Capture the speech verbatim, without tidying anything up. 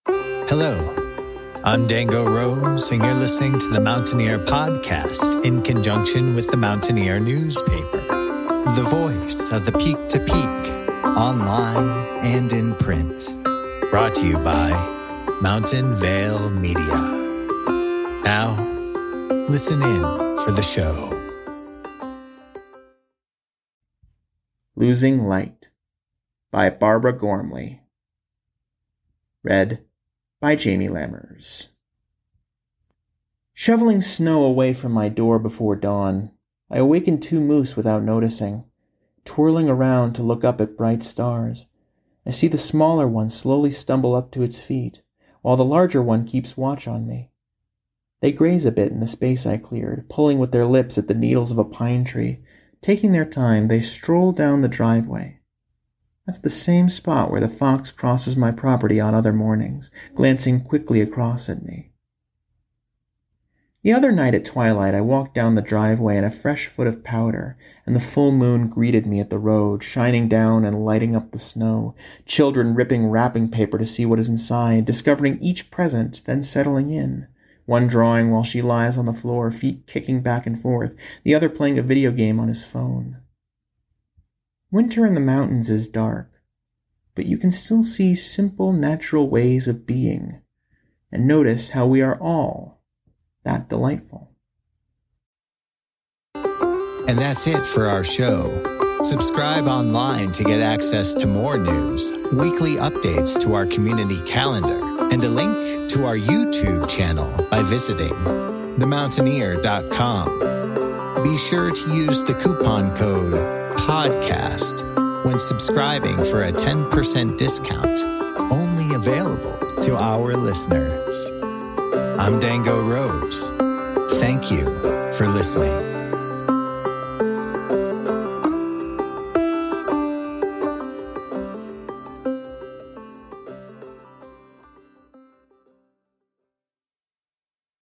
Hello, I'm Dango Rose, and you're listening to the Mountaineer Podcast in conjunction with the Mountaineer newspaper, the voice of the peak to peak, online and in print. Brought to you by Mountain Vale Media. Now, listen in for the show. Losing Light by Barbara Gormley. Read by Jamie Lammers. Shoveling snow away from my door before dawn, I awakened two moose without noticing. Twirling around to look up at bright stars, I see the smaller one slowly stumble up to its feet, while the larger one keeps watch on me. They graze a bit in the space I cleared, pulling with their lips at the needles of a pine tree. Taking their time, they stroll down the driveway. That's the same spot where the fox crosses my property on other mornings, glancing quickly across at me. The other night at twilight, I walked down the driveway in a fresh foot of powder, and the full moon greeted me at the road, shining down and lighting up the snow, children ripping wrapping paper to see what is inside, discovering each present, then settling in. One drawing while she lies on the floor, feet kicking back and forth, the other playing a video game on his phone. Winter in the mountains is dark, but you can still see simple, natural ways of being, and notice how we are all that delightful. And that's it for our show. Subscribe online to get access to more news, weekly updates to our community calendar, and a link to our YouTube channel by visiting the mountaineer dot com. Be sure to use the coupon code PODCAST when subscribing for a ten percent discount, only available to our listeners. I'm Dango Rose. Thank you for listening.